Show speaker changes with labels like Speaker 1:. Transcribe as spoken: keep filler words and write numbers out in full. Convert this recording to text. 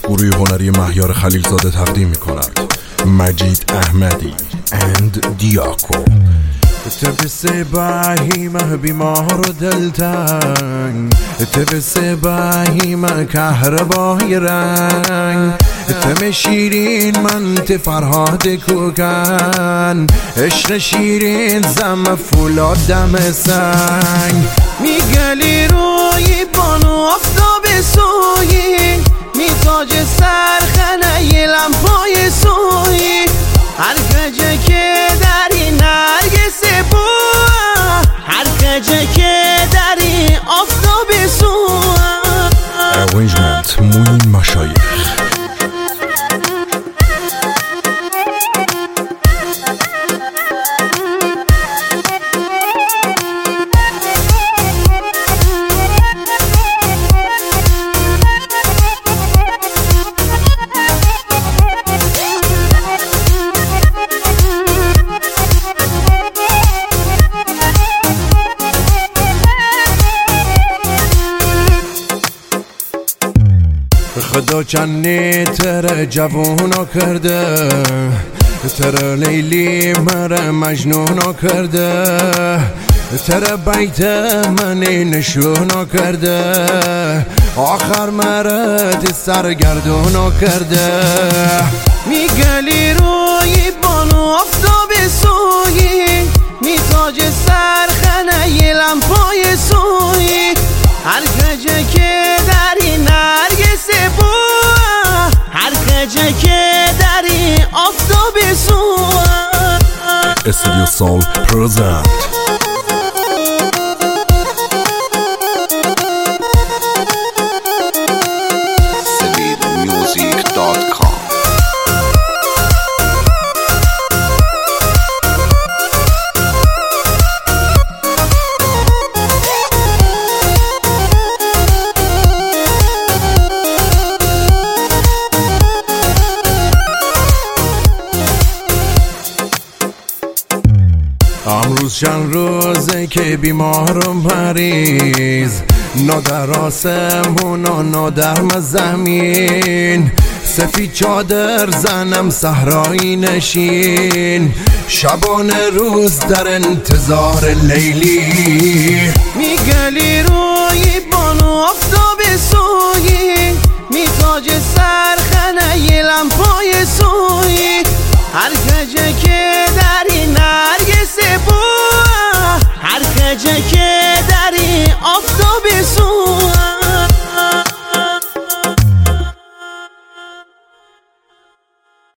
Speaker 1: گروه هنری مهیار خلیلزاده تقدیم می کند مجید احمدی اند دیاکو. تبس باهیمه بیمار و دلتنگ، تبس باهیمه کهربای رنگ، تم شیرین من ت فرهاد کوکن، عشق شیرین زم فولاد دم سنگ. میگلی روی بانو آفتاب سویی، میتاج سرخنه ی لمپای سویی، هر گجه که داری نرگس بو، هر گجه که داری آفتاب سو. Arrangement موین مشایخ. خدا چنی تر جوونا کرده، تر لیلی مر مجنونا کرده، تر بیت منی نشونا کرده، آخر مرد سرگردونا کرده. میگلی روی بانو آفتاب سویی، میتاج سرخنه ی لمپای سویی، هر گجه که داری نرگس بو، هر گجه که داری آفتاب سو. استودیو سول پرزنت.
Speaker 2: سبیل میوزیک دات کام.
Speaker 1: امروز چند روزه که بیمارم مریض، نا در آسمون و نا در زمین، سفید چادر زنم صحرایی نشین، شبانه روز در انتظار لیلی.
Speaker 3: میگلی روی بانو آفتاب سویی، میتاج سرخنه ی لمپای سویی، هر گجه که داری نرگس بو، هر گجه که داری آفتاب سو.